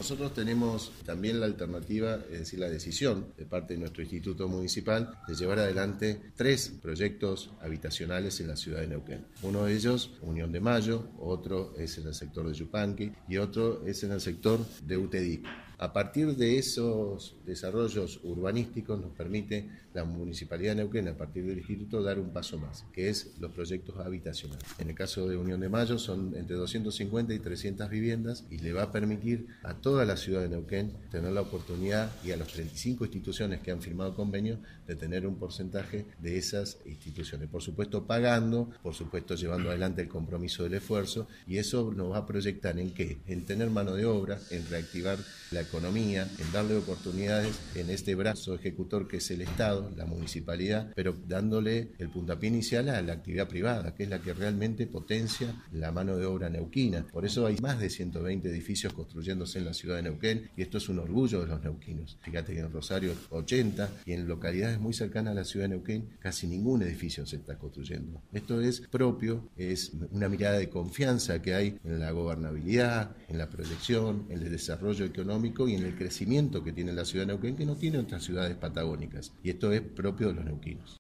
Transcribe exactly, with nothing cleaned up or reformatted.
Nosotros tenemos también la alternativa, es decir, la decisión de parte de nuestro Instituto Municipal de llevar adelante tres proyectos habitacionales en la ciudad de Neuquén. Uno de ellos, Unión de Mayo, otro es en el sector de Yupanqui y otro es en el sector de Utedico. A partir de esos desarrollos urbanísticos nos permite la Municipalidad de Neuquén, a partir del Instituto, dar un paso más, que es los proyectos habitacionales. En el caso de Unión de Mayo son entre doscientas cincuenta y trescientas viviendas y le va a permitir a toda la ciudad de Neuquén tener la oportunidad, y a las treinta y cinco instituciones que han firmado convenio, de tener un porcentaje de esas instituciones. Por supuesto pagando, por supuesto llevando adelante el compromiso del esfuerzo, y eso nos va a proyectar en qué, en tener mano de obra, en reactivar la economía, en darle oportunidades en este brazo ejecutor que es el Estado, la municipalidad, pero dándole el puntapié inicial a la actividad privada, que es la que realmente potencia la mano de obra neuquina. Por eso hay más de ciento veinte edificios construyéndose en la ciudad de Neuquén, y esto es un orgullo de los neuquinos. Fíjate que en Rosario ochenta, y en localidades muy cercanas a la ciudad de Neuquén casi ningún edificio se está construyendo. Esto es propio, es una mirada de confianza que hay en la gobernabilidad, en la proyección, en el desarrollo económico y en el crecimiento que tiene la ciudad de Neuquén, que no tiene otras ciudades patagónicas. Y esto es propio de los neuquinos.